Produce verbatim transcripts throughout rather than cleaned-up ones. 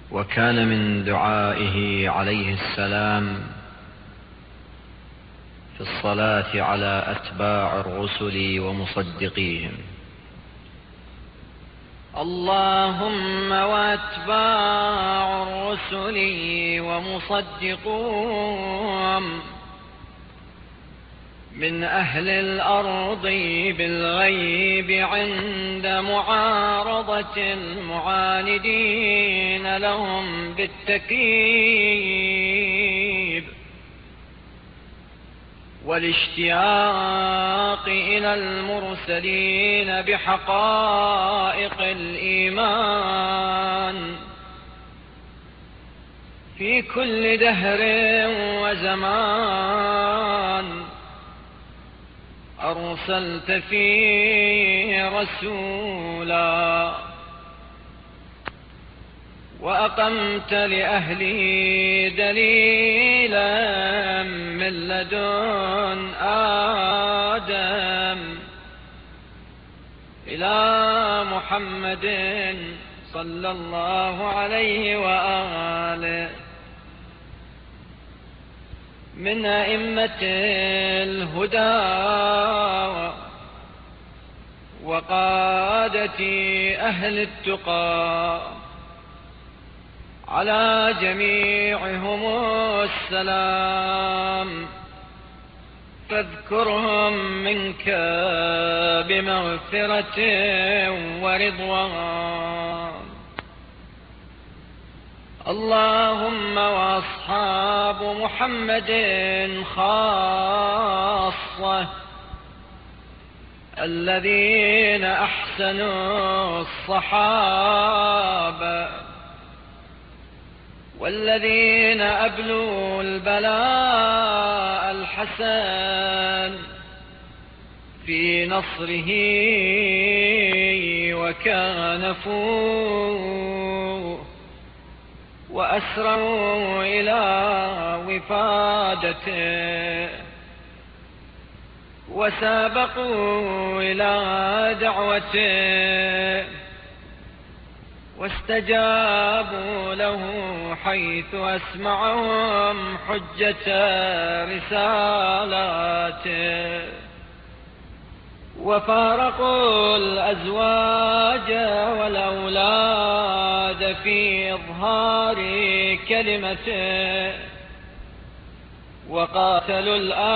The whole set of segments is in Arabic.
وكان من دعائه عليه السلام في الصلاة على أتباع الرسل ومصدقيهم: اللهم واتباع الرسل ومصدقوهم من أهل الأرض بالغيب عند معارضة المعاندين لهم بالتكييب والاشتياق إلى المرسلين بحقائق الإيمان في كل دهر وزمان أرسلت فيه رسولا وأقمت لأهله دليلا من لدن آدم إلى محمد صلى الله عليه وآله من أئمة الهدى وقادة أهل التقى، على جميعهم السلام، فاذكرهم منك بمغفرة ورضوان. اللهم وأصحاب محمد خاصة الذين أحسنوا الصحابة والذين أبلوا البلاء الحسن في نصره وكانفوه وأسروا إلى وفادته وسابقوا إلى دعوته واستجابوا له حيث أسمعهم حجة رسالاته وفارقوا الأزواج والأولاد في إظهار كلمته وقاتلوا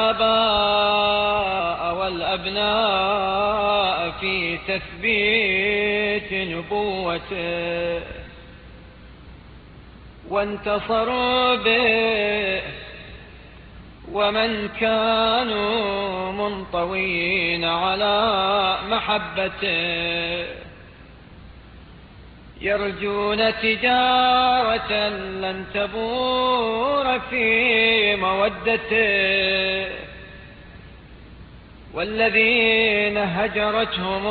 الآباء والأبناء في تثبيت نبوته وانتصروا به، ومن كانوا منطوين على محبته يرجون تجارة لن تبور في مودته، والذين هجرتهم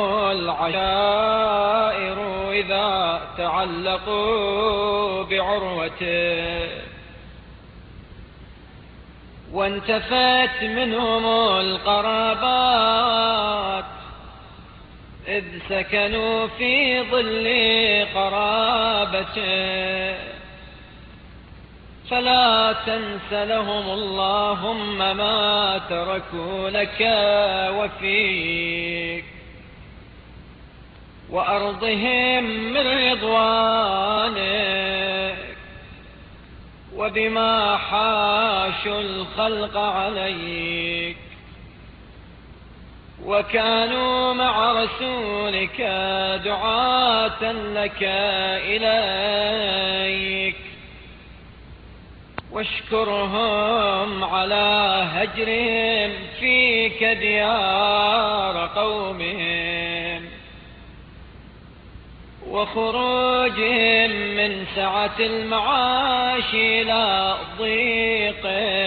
العشائر إذا تعلقوا بعروته وانتفت منهم القرابات إذ سكنوا في ظل قرابته، فلا تنس لهم اللهم ما تركوا لك وفيك، وأرضهم من رضوانك وبما حاشوا الخلق عليك، وكانوا مع رسولك دعاة لك إليك، واشكرهم على هجرهم فيك ديار قومهم وخروجهم من سعة المعاش إلى ضيق،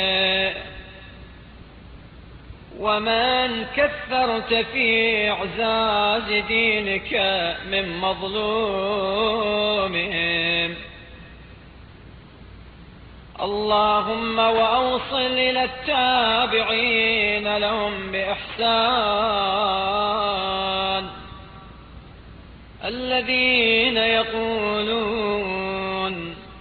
ومن كثرت في إعزاز دينك من مظلومهم. اللهم وأوصل إلى التابعين لهم بإحسان الذين يقولون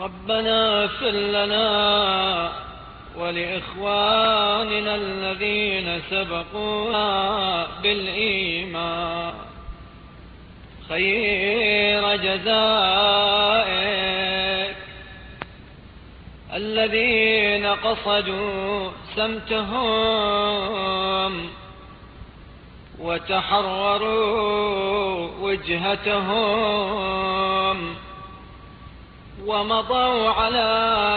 ربنا اغفر لنا ولإخواننا الذين سبقونا بالإيمان خير جزائك، الذين قصدوا سمتهم وتحرروا وجهتهم ومضوا على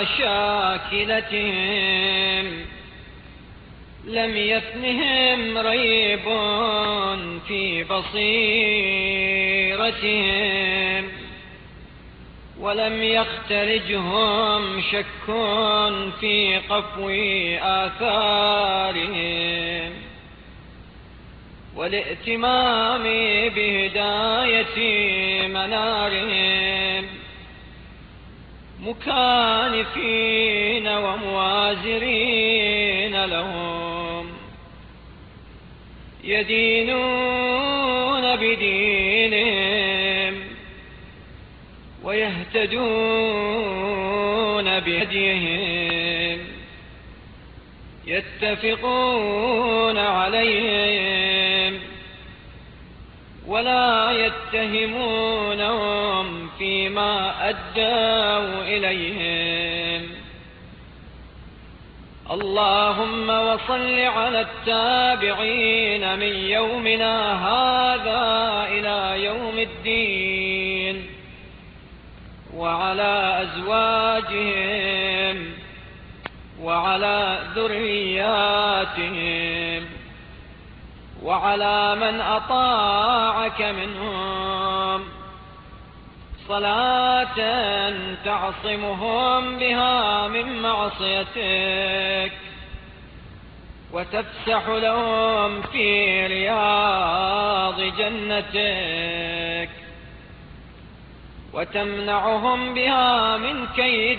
شاكلتهم، لم يفنهم ريب في بصيرتهم، ولم يخترجهم شك في قفو آثارهم، والائتمام بهداية منارهم، مكانفين وموازرين لهم، يدينون بدينهم ويهتدون بهديهم، يتفقون عليهم ولا يتهمونهم فيما أدوا إليهم. اللهم وصل على التابعين من يومنا هذا إلى يوم الدين، وعلى أزواجهم وعلى ذرياتهم وعلى من أطاعك منهم، صلاة تعصمهم بها من معصيتك، وتفسح لهم في رياض جنتك، وتمنعهم بها من كيد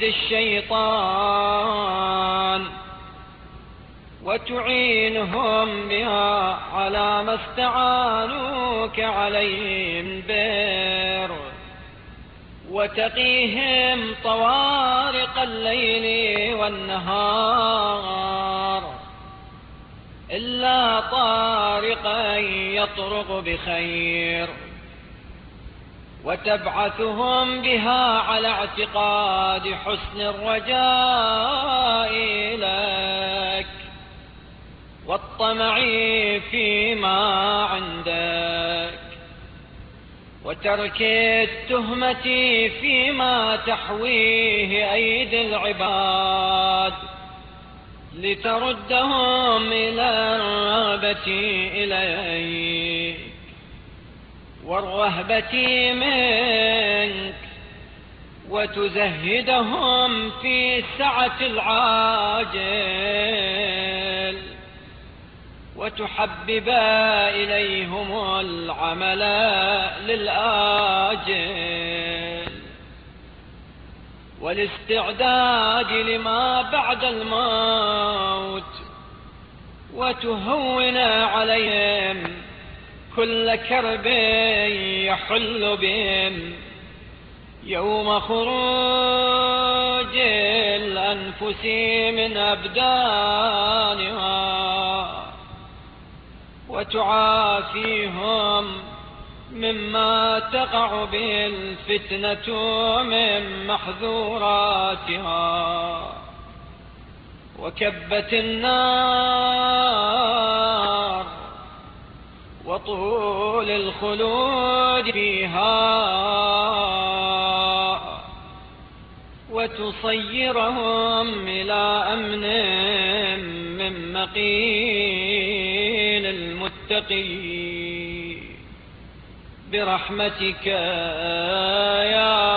الشيطان، وتعينهم بها على ما استعانوك عليه من بر، وتقيهم طوارق الليل والنهار، إلا طارقا يطرق بخير، وتبعثهم بها على اعتقاد حسن الرجاء لك والطمع فيما عندك، وترك التهمة فيما تحويه أيدي العباد، لتردهم إلى الرغبة إليك والرهبة منك، وتزهدهم في سعة العاجل، وتحبب إليهم العمل للآجل، والاستعداد لما بعد الموت، وتهون عليهم كل كرب يحل بهم يوم خروج الأنفس من أبدانها، وتعافيهم مما تقع به الفتنة من محذوراتها، وكبت النار وطول الخلود فيها، وتصيرهم إلى أمن من مقيل المتقين برحمتك يا